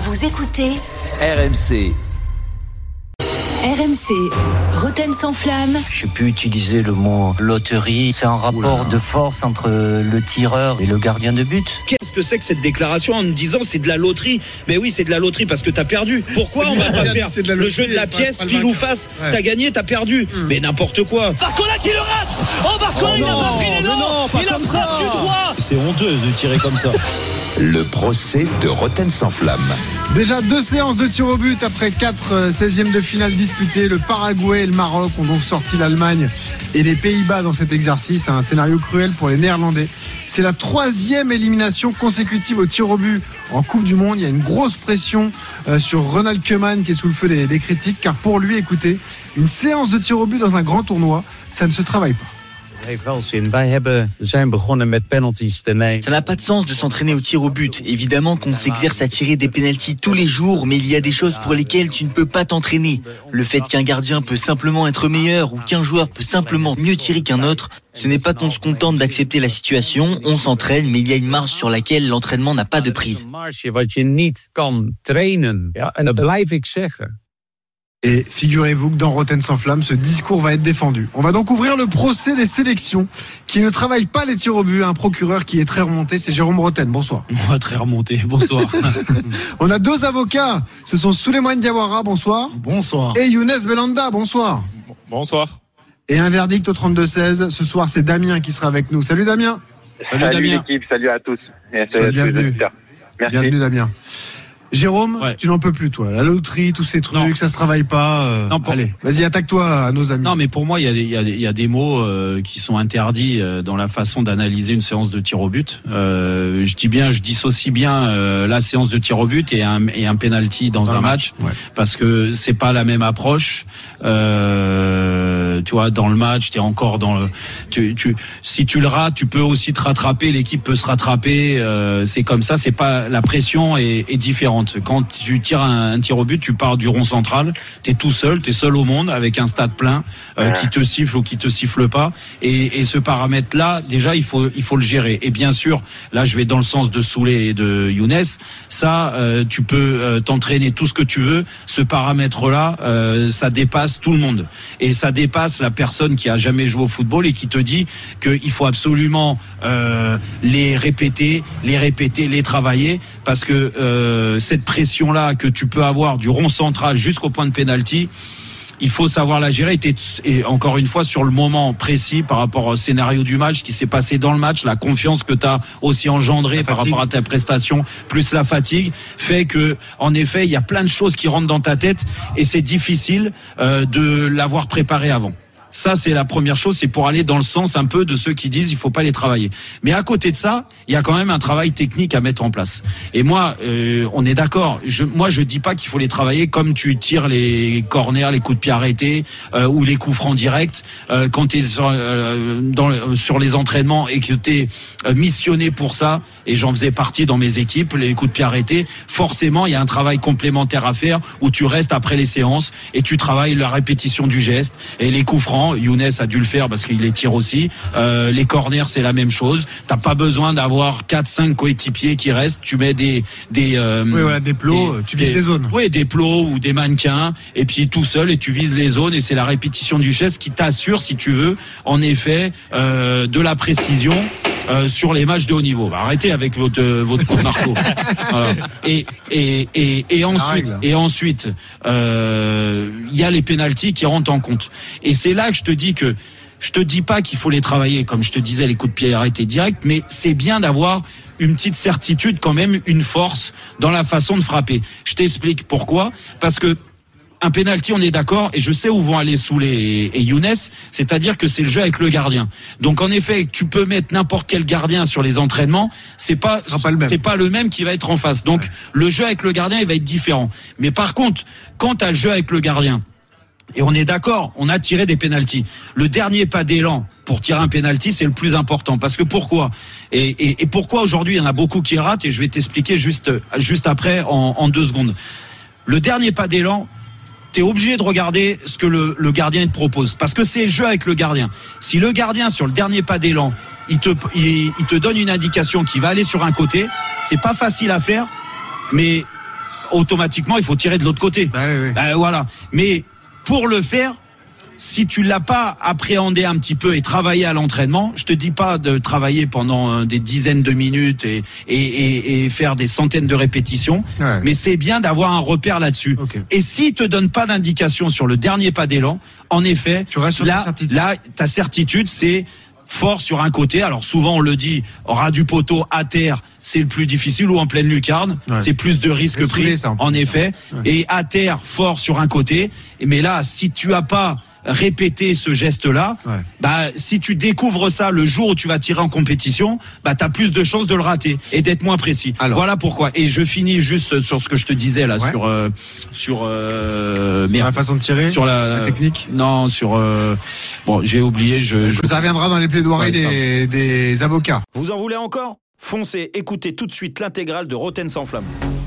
Vous écoutez RMC. RMC, Roten sans flamme. Je peux utiliser le mot loterie. C'est un rapport de force entre le tireur et le gardien de but. Qu'est-ce que c'est que cette déclaration en me disant c'est de la loterie? Mais oui, c'est de la loterie parce que t'as perdu. Pourquoi on va pas faire le jeu de la pièce, pile ou face? T'as gagné, t'as perdu. Mais n'importe quoi. Barcola qui le rate. Oh Barcola, il n'a pas pris l'élan. Il a frappe du droit. C'est honteux de tirer comme ça. Le procès de Roten sans flamme. Déjà 2 séances de tir au but après 4 16e de finale disputées. Le Paraguay et le Maroc ont donc sorti l'Allemagne et les Pays-Bas dans cet exercice. Un scénario cruel pour les Néerlandais. C'est la 3e élimination consécutive au tir au but en Coupe du Monde. Il y a une grosse pression sur Ronald Koeman qui est sous le feu des critiques. Car pour lui, écoutez, une séance de tir au but dans un grand tournoi, ça ne se travaille pas. Ça n'a pas de sens de s'entraîner au tir au but. Évidemment qu'on s'exerce à tirer des pénaltys tous les jours, mais il y a des choses pour lesquelles tu ne peux pas t'entraîner. Le fait qu'un gardien peut simplement être meilleur ou qu'un joueur peut simplement mieux tirer qu'un autre, ce n'est pas qu'on se contente d'accepter la situation, on s'entraîne, mais il y a une marge sur laquelle l'entraînement n'a pas de prise. Et figurez-vous que dans Roten sans flamme, ce discours va être défendu. On va donc ouvrir le procès des sélections qui ne travaillent pas les tirs au but. Un procureur qui est très remonté, c'est Jérôme Roten. Bonsoir. Très remonté, bonsoir. On a 2 avocats. Ce sont Souleymane Diawara, bonsoir. Bonsoir. Et Younes Belanda, bonsoir. Bonsoir. Et un verdict au 32-16. Ce soir, c'est Damien qui sera avec nous. Salut Damien. Salut Damien. L'équipe, salut à tous. Bienvenue. Merci. Bienvenue Damien. Jérôme, Ouais. Tu n'en peux plus toi. La loterie, tous ces trucs, Non. ça se travaille pas. Allez, vas-y, attaque-toi à nos amis. Non, mais pour moi, il y a des mots qui sont interdits dans la façon d'analyser une séance de tir au but. Je dissocie bien la séance de tir au but et un penalty dans un match, parce que c'est pas la même approche. Tu vois, dans le match, t'es encore dans le. Si tu le rates, tu peux aussi te rattraper. L'équipe peut se rattraper. C'est comme ça. C'est pas la pression est différente. Quand tu tires un tir au but, tu pars du rond central, t'es tout seul, t'es seul au monde avec un stade plein qui te siffle ou qui te siffle pas. Et ce paramètre-là, déjà, il faut le gérer. Et bien sûr, là, je vais dans le sens de Soulé et de Younes. Ça, tu peux t'entraîner tout ce que tu veux. Ce paramètre-là, ça dépasse tout le monde. Et ça dépasse la personne qui a jamais joué au football et qui te dit qu'il faut absolument les répéter, les travailler, parce que cette pression-là que tu peux avoir du rond central jusqu'au point de pénalty, il faut savoir la gérer. Et encore une fois, sur le moment précis par rapport au scénario du match qui s'est passé dans le match, la confiance que tu as aussi engendrée par rapport à ta prestation, plus la fatigue, fait que, en effet, il y a plein de choses qui rentrent dans ta tête et c'est difficile de l'avoir préparé avant. Ça, c'est la première chose, c'est pour aller dans le sens un peu de ceux qui disent il faut pas les travailler. Mais à côté de ça, il y a quand même un travail technique à mettre en place. Et moi, on est d'accord. Je dis pas qu'il faut les travailler comme tu tires les corners, les coups de pied arrêtés ou les coups francs directs quand t'es sur les entraînements et que t'es missionné pour ça. Et j'en faisais partie dans mes équipes, les coups de pied arrêtés. Forcément, il y a un travail complémentaire à faire où tu restes après les séances et tu travailles la répétition du geste et les coups francs. Younes a dû le faire parce qu'il les tire aussi. Les corners, c'est la même chose. T'as pas besoin d'avoir 4-5 coéquipiers qui restent. Tu mets des plots, tu vises des zones. Oui, des plots ou des mannequins, et puis tout seul, et tu vises les zones, et c'est la répétition du geste qui t'assure, si tu veux, en effet, de la précision. Sur les matchs de haut niveau. Arrêtez avec votre coup de marteau. Et ensuite, il y a les pénaltys qui rentrent en compte. Et c'est là que je te dis que je te dis pas qu'il faut les travailler, comme je te disais, les coups de pied arrêtés directs, mais c'est bien d'avoir une petite certitude, quand même, une force dans la façon de frapper. Je t'explique pourquoi. Parce que un penalty, on est d'accord, et je sais où vont aller Soulé et Younes, c'est-à-dire que c'est le jeu avec le gardien. Donc en effet, tu peux mettre n'importe quel gardien sur les entraînements, c'est pas le même qui va être en face. Donc le jeu avec le gardien, il va être différent. Mais par contre, quand tu as le jeu avec le gardien, et on est d'accord, on a tiré des pénaltys. Le dernier pas d'élan pour tirer un pénalty, c'est le plus important. Parce que pourquoi ? Et pourquoi aujourd'hui, il y en a beaucoup qui ratent, et je vais t'expliquer juste après en 2 secondes. Le dernier pas d'élan, t'es obligé de regarder ce que le gardien te propose, parce que c'est le jeu avec le gardien. Si le gardien, sur le dernier pas d'élan, il te donne une indication qui va aller sur un côté, c'est pas facile à faire, mais automatiquement il faut tirer de l'autre côté. Voilà. Mais pour le faire, si tu l'as pas appréhendé un petit peu et travaillé à l'entraînement, je te dis pas de travailler pendant des dizaines de minutes et faire des centaines de répétitions, mais c'est bien d'avoir un repère là-dessus. Et s'il te donne pas d'indication sur le dernier pas d'élan, en effet, là, ta certitude, c'est fort sur un côté. Alors souvent on le dit, ras du poteau, à terre, c'est le plus difficile, ou en pleine lucarne, c'est plus de risques pris, en effet. Et à terre, fort sur un côté. Mais là, si tu as pas répéter ce geste-là, si tu découvres ça le jour où tu vas tirer en compétition, t'as plus de chances de le rater et d'être moins précis. Voilà pourquoi. Et je finis juste sur ce que je te disais là, sur la façon de tirer, sur la technique. Non, j'ai oublié. Ça reviendra dans les plaidoiries des avocats. Vous en voulez encore ? Foncez, écoutez tout de suite l'intégrale de Rotten sans flamme.